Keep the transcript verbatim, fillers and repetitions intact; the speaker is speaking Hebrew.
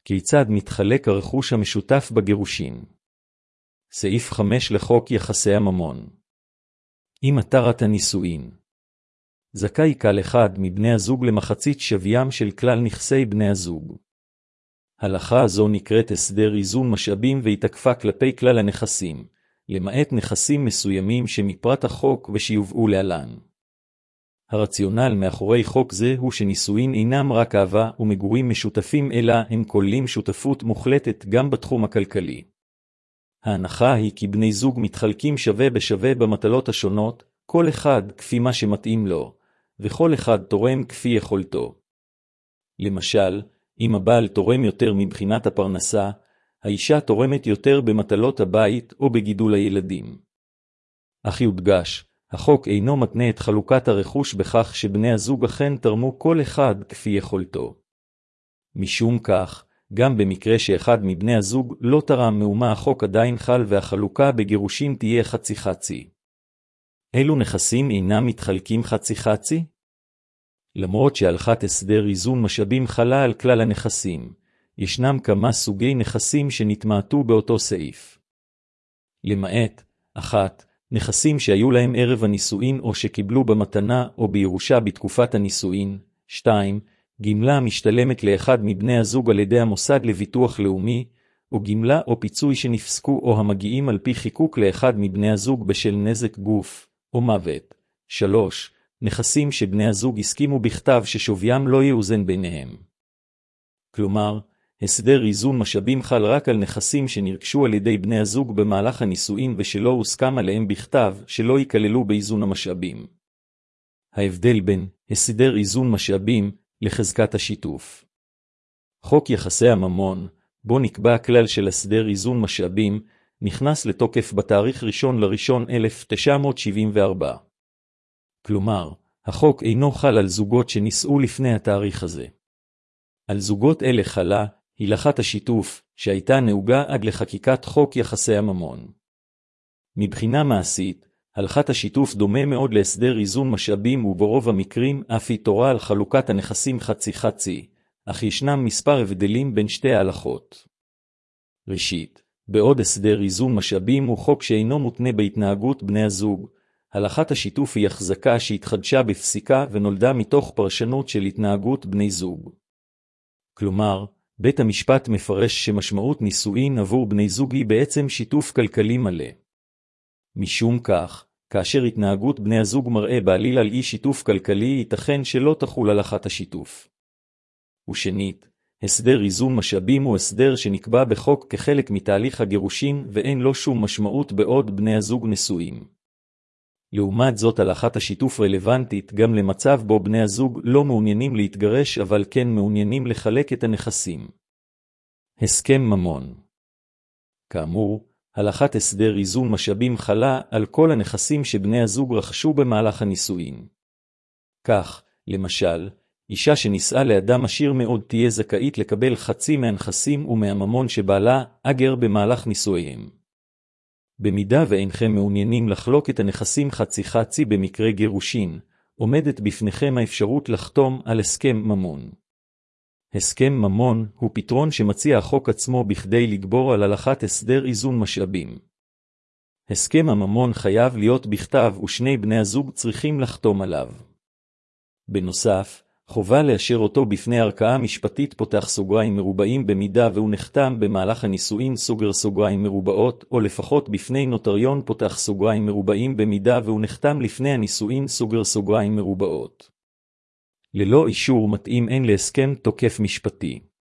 כיצד מתחלק הרכוש המשותף בגירושין? סעיף חמש לחוק יחסי הממון. עם התרת הנישואין. זכאי כל אחד מבני הזוג למחצית שביים של כלל נכסי בני הזוג. הלכה זו נקראת הסדר איזון משאבים והיא תקפה כלפי כלל הנכסים, למעט נכסים מסוימים שמפרט החוק ושיובאו להלן. הרציונל מאחורי חוק זה הוא שנישואין אינם רק אהבה ומגורים משותפים אלא הם כוללים שותפות מוחלטת גם בתחום הכלכלי. ההנחה היא כי בני זוג מתחלקים שווה בשווה במטלות השונות, כל אחד כפי מה שמתאים לו, וכל אחד תורם כפי יכולתו. למשל, אם הבעל תורם יותר מבחינת הפרנסה, האישה תורמת יותר במטלות הבית או בגידול הילדים. אך יודגש, החוק אינו מתנה את חלוקת הרכוש בכך שבני הזוג אכן תרמו כל אחד כפי יכולתו. משום כך, גם במקרה שאחד מבני הזוג לא תרם מאומה החוק עדיין חל והחלוקה בגירושין תהיה חצי חצי. אילו נכסים אינם מתחלקים חצי חצי? למרות שהלכת הסדר איזון משאבים חלה על כלל הנכסים, ישנם כמה סוגי נכסים שנתמעטו באותו סעיף. למעט, אחת, נכסים שהיו להם ערב הנישואין או שקיבלו במתנה או בירושה בתקופת הנישואין. שתיים, גמלה המשתלמת לאחד מבני הזוג על ידי המוסד לביטוח לאומי, או גמלה או פיצוי שנפסקו או המגיעים על פי חיקוק לאחד מבני הזוג בשל נזק גוף או מוות. שלוש, נכסים שבני הזוג הסכימו בכתב ששוויים לא יאוזן ביניהם. כלומר, הסדר איזון משאבים חל רק על נכסים שנרכשו על ידי בני הזוג במהלך הנישואין ושלא הוסכם עליהם בכתב שלא ייכללו באיזון המשאבים. ההבדל בין הסדר איזון משאבים לחזקת השיתוף. חוק יחסי הממון, בו נקבע הכלל של הסדר איזון משאבים, נכנס לתוקף בתאריך ראשון לראשון אלף תשע מאות שבעים וארבע. כלומר, החוק אינו חל על זוגות שנישאו לפני התאריך הזה. על זוגות אלה חלה הלכת השיתוף, שהייתה נהוגה עד לחקיקת חוק יחסי הממון. מבחינה מעשית, הלכת השיתוף דומה מאוד להסדר איזון משאבים וברוב המקרים אף היא תורה על חלוקת הנכסים חצי חצי, אך ישנם מספר הבדלים בין שתי ההלכות. ראשית, בעוד הסדר איזון משאבים הוא חוק שאינו מותנה בהתנהגות בני הזוג, הלכת השיתוף היא החזקה שהתחדשה בפסיקה ונולדה מתוך פרשנות של התנהגות בני זוג. כלומר, בית המשפט מפרש שמשמעות נישואין עבור בני זוג היא בעצם שיתוף כלכלי מלא. משום כך, כאשר התנהגות בני הזוג מראה בעליל על אי שיתוף כלכלי, ייתכן שלא תחול הלכת השיתוף. ושנית, הסדר איזון משאבים הוא הסדר שנקבע בחוק כחלק מתהליך הגירושין ואין לו שום משמעות בעוד בני הזוג נשואים. לעומת זאת, הלכת השיתוף רלוונטית גם למצב בו בני הזוג לא מעוניינים להתגרש אבל כן מעוניינים לחלק את הנכסים. הסכם ממון. כאמור, הלכת הסדר איזון משאבים חלה על כל הנכסים שבני הזוג רכשו במהלך הנישואין. כך, למשל, אישה שנישאה לאדם עשיר מאוד תהיה זכאית לקבל חצי מהנכסים ומהממון שבעלה אגר במהלך נישואיהם. במידה ואינכם מעוניינים לחלוק את הנכסים חצי חצי במקרה גירושין, עומדת בפניכם האפשרות לחתום על הסכם ממון. הסכם ממון הוא פתרון שמציע החוק עצמו בכדי לגבור על הלכת הסדר איזון משאבים. הסכם הממון חייב להיות בכתב ושני בני הזוג צריכים לחתום עליו. בנוסף, חובה לאשר אותו בפני ערכאה משפטית פותח סוגריים מרובעים במידה והוא נחתם במהלך הנישואין סוגר סוגריים מרובעות, או לפחות בפני נוטריון פותח סוגריים מרובעים במידה והוא נחתם לפני הנישואין סוגר סוגריים מרובעות. ללא אישור מתאים אין להסכם תוקף משפטי.